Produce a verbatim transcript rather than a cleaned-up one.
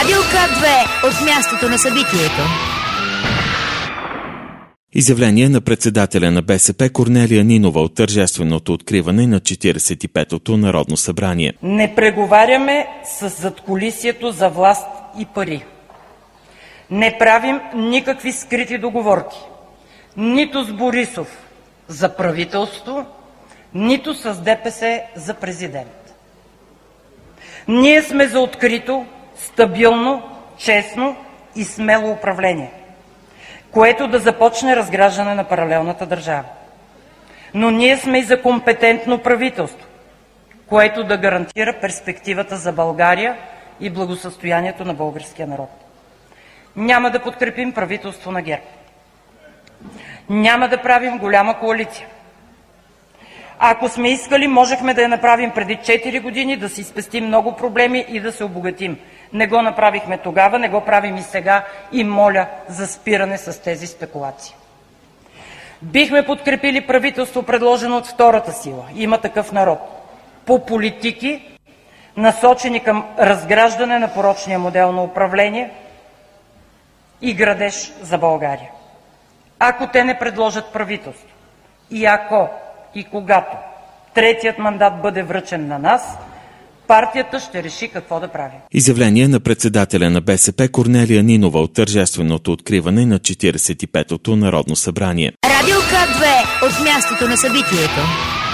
Радио К две от мястото на събитието. Изявление на председателя на БСП Корнелия Нинова от тържественото откриване на четиридесет и петото Народно събрание. Не преговаряме с задкулисието за власт и пари. Не правим никакви скрити договорки. Нито с Борисов за правителство, нито с ДПС за президент. Ние сме за открито, стабилно, честно и смело управление, което да започне разграждане на паралелната държава. Но ние сме и за компетентно правителство, което да гарантира перспективата за България и благосъстоянието на българския народ. Няма да подкрепим правителство на ГЕРБ. Няма да правим голяма коалиция. Ако сме искали, можехме да я направим преди четири години, да си спестим много проблеми и да се обогатим. Не го направихме тогава, не го правим и сега и моля за спиране с тези спекулации. Бихме подкрепили правителство, предложено от втората сила – Има такъв народ, по политики, насочени към разграждане на порочния модел на управление и градеж за България. Ако те не предложат правителство и ако и когато третият мандат бъде връчен на нас, партията ще реши какво да прави. Изявление на председателя на БСП Корнелия Нинова от тържественото откриване на четиридесет и петото Народно събрание. Радио К две от мястото на събитието.